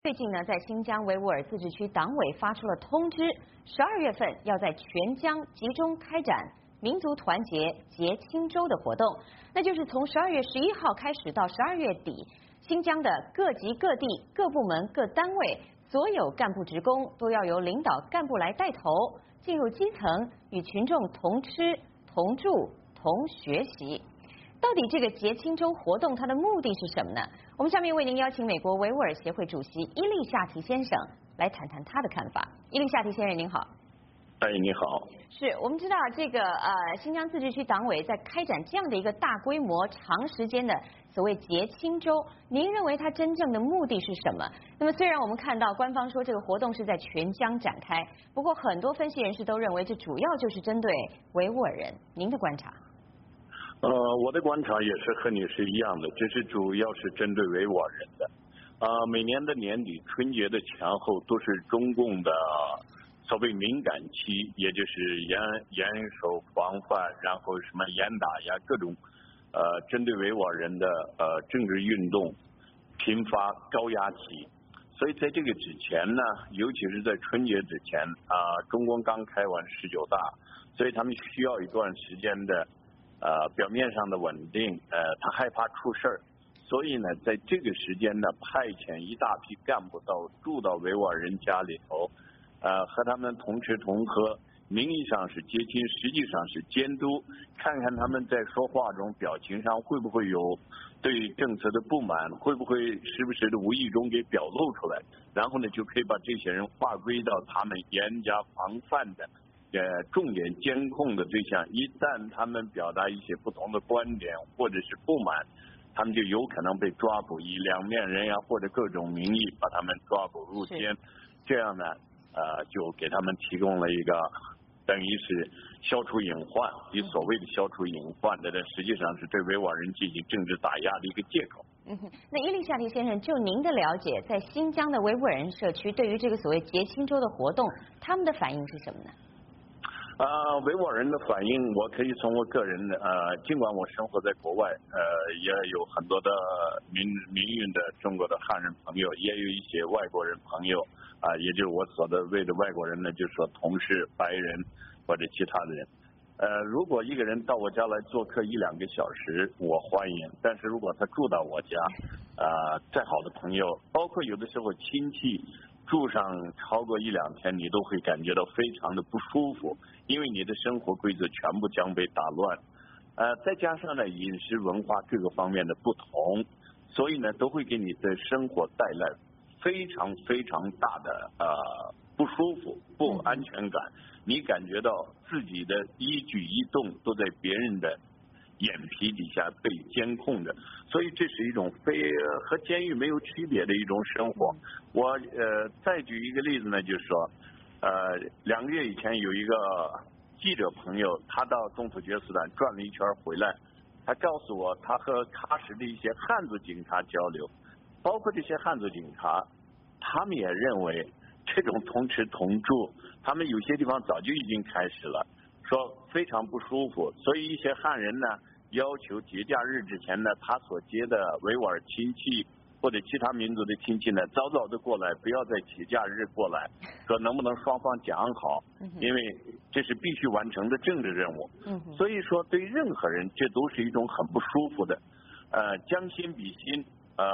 最近呢，在新疆维吾尔自治区党委发出了通知，12月份要在全疆集中开展民族团结结青周的活动，那就是从12月11号开始到12月底，新疆的各级各地各部门各单位所有干部职工都要由领导干部来带头，进入基层与群众同吃同住同学习。到底这个结青周活动它的目的是什么呢？我们下面为您邀请美国维吾尔协会主席伊利夏提先生来谈谈他的看法。伊利夏提先生您好。 哎，你好。 是我们知道这个新疆自治区党委在开展这样的一个大规模长时间的所谓结青周，您认为它真正的目的是什么？那么虽然我们看到官方说这个活动是在全疆展开，不过很多分析人士都认为这主要就是针对维吾尔人，您的观察？ 我的观察也是和你是一样的，这是主要是针对维吾尔人的。每年的年底春节的前后都是中共的所谓敏感期，也就是严守防范，然后什么严打呀，各种针对维吾尔人的政治运动频发高压期。所以在这个之前呢，尤其是在春节之前中共刚开完19大，所以他们需要一段时间的表面上的稳定，他害怕出事儿，所以呢，在这个时间呢，派遣一大批干部住到维吾尔人家里头，和他们同吃同喝，名义上是接亲，实际上是监督，看看他们在说话中、表情上会不会有对政策的不满，会不会时不时的无意中给表露出来，然后呢，就可以把这些人划归到他们严加防范的。重点监控的对象，一旦他们表达一些不同的观点或者是不满，他们就有可能被抓捕，以两面人呀或者各种名义把他们抓捕入监。这样呢，就给他们提供了一个等于是消除隐患，以所谓的消除隐患的，实际上是对维吾尔人进行政治打压的一个借口。 那伊利夏提先生，就您的了解，在新疆的维吾尔人社区对于这个所谓结青周的活动，他们的反应是什么呢？ 维吾尔人的反应，我可以从我个人的尽管我生活在国外，也有很多的民运的中国的汉人朋友，也有一些外国人朋友，也就是我所谓的外国人呢，就是说同事、白人或者其他的人。如果一个人到我家来做客1-2个小时，我欢迎；但是如果他住到我家，再好的朋友，包括有的时候亲戚。住上超过1-2天，你都会感觉到非常的不舒服，因为你的生活规则全部将被打乱。再加上呢饮食文化各个方面的不同，所以呢都会给你的生活带来非常非常大的不舒服、不安全感。你感觉到自己的一举一动都在别人的眼皮底下被监控着，所以这是一种和监狱没有区别的一种生活。我再举一个例子呢，就是说2个月以前有一个记者朋友，他到东突厥斯坦转了一圈回来，他告诉我他和喀什的一些汉族警察交流，包括这些汉族警察，他们也认为这种同吃同住，他们有些地方早就已经开始了，说非常不舒服，所以一些汉人呢要求节假日之前呢，他所接的维吾尔亲戚或者其他民族的亲戚呢，早早的过来，不要在节假日过来，说能不能双方讲好，因为这是必须完成的政治任务。所以说对任何人，这都是一种很不舒服的，将心比心，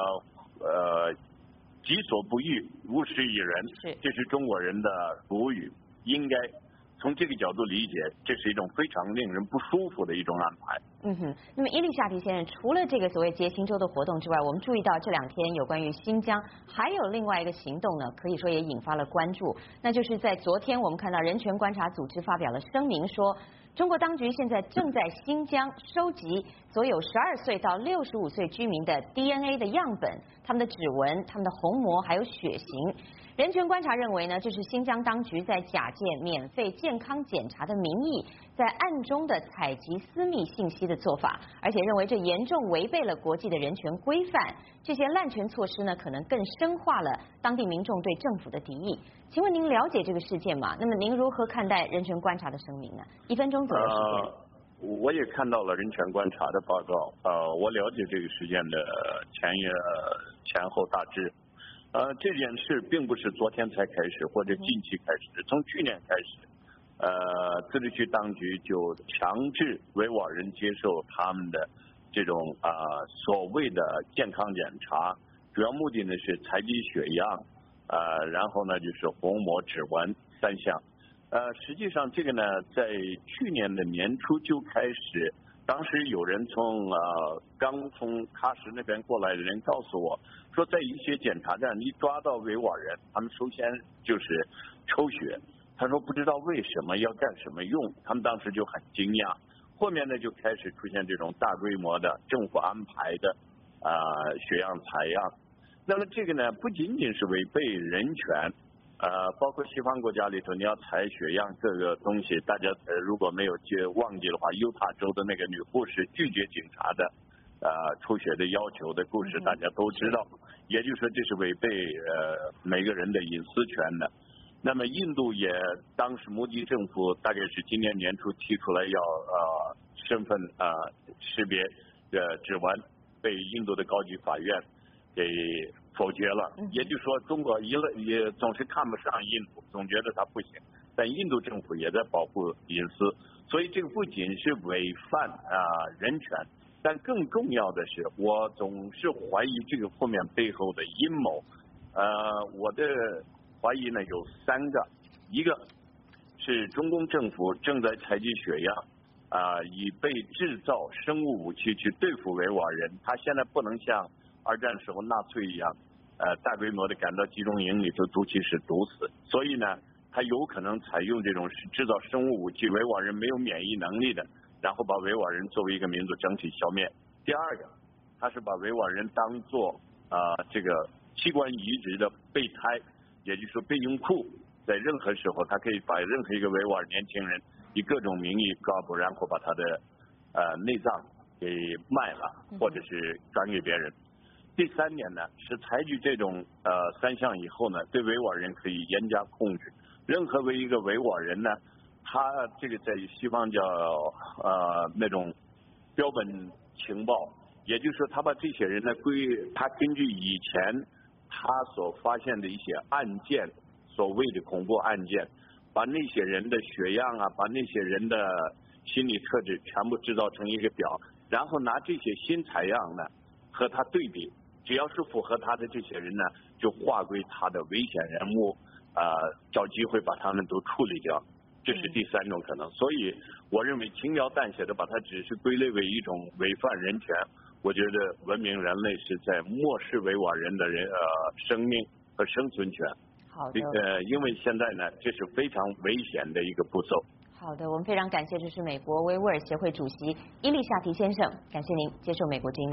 己所不欲，勿施于人，这是中国人的古语，应该从这个角度理解，这是一种非常令人不舒服的一种安排。 那么伊利夏提先生，除了这个所谓结青周的活动之外，我们注意到这2天有关于新疆还有另外一个行动呢，可以说也引发了关注，那就是在昨天我们看到人权观察组织发表了声明说，中国当局现在正在新疆收集所有12岁到65岁居民的 DNA 的样本，他们的指纹、他们的虹膜还有血型。人权观察认为呢，这是新疆当局在假借免费健康检查的名义，在暗中的采集私密信息的做法，而且认为这严重违背了国际的人权规范。这些滥权措施呢，可能更深化了当地民众对政府的敌意。请问您了解这个事件吗？那么您如何看待人权观察的声明呢？1分钟左右时间。我也看到了人权观察的报告，我了解这个事件的前后大致。 这件事并不是昨天才开始或者近期开始，从去年开始，自治区当局就强制维吾尔人接受他们的这种所谓的健康检查，主要目的呢是采集血样，然后呢就是虹膜指纹3项。实际上这个呢，在去年的年初就开始，当时有人刚从喀什那边过来的人告诉我说，在一些检查站一抓到维吾尔人，他们首先就是抽血，他说不知道为什么要干什么用，他们当时就很惊讶。后面呢就开始出现这种大规模的政府安排的血样采样。那么这个呢不仅仅是违背人权，包括西方国家里头你要采血样各个东西，大家如果没有忘记的话，犹他州的那个女护士拒绝警察的抽血的要求的故事大家都知道，也就是说这是违背每个人的隐私权的。那么印度也当时摩迪政府大概是今年年初提出来要身份识别的指纹，被印度的高级法院给否决了。也就是说中国也总是看不上印度，总觉得它不行，但印度政府也在保护隐私，所以这个不仅是违犯人权，但更重要的是我总是怀疑这个后面背后的阴谋。我的怀疑呢有3个，一个是中共政府正在采集血样，以被制造生物武器去对付维吾尔人。他现在不能像2战时候纳粹一样，大规模的赶到集中营里头毒气室毒死，所以呢，他有可能采用这种制造生物武器，维吾尔人没有免疫能力的，然后把维吾尔人作为一个民族整体消灭。第二个，他是把维吾尔人当作这个器官移植的备胎。也就是说备用库，在任何时候他可以把任何一个维吾尔年轻人以各种名义抓捕，然后把他的内脏给卖了，或者是转给别人。第3点呢是采取这种3项以后呢，对维吾尔人可以严加控制。任何一个维吾尔人呢，他这个在西方叫那种标本情报，也就是说他把这些人呢他根据以前他所发现的一些案件，所谓的恐怖案件，把那些人的血样把那些人的心理特质全部制造成一个表，然后拿这些新采样呢和他对比，只要是符合他的这些人呢，就划归他的危险人物，找机会把他们都处理掉。这是第3种可能。所以我认为轻描淡写的把它只是归类为一种违反人权，我觉得文明人类是在漠视维吾尔人的生命和生存权。 好的。 因为现在呢，这是非常危险的一个步骤。 好的，我们非常感谢，这是美国维吾尔协会主席伊丽莎提先生，感谢您接受美国之音的。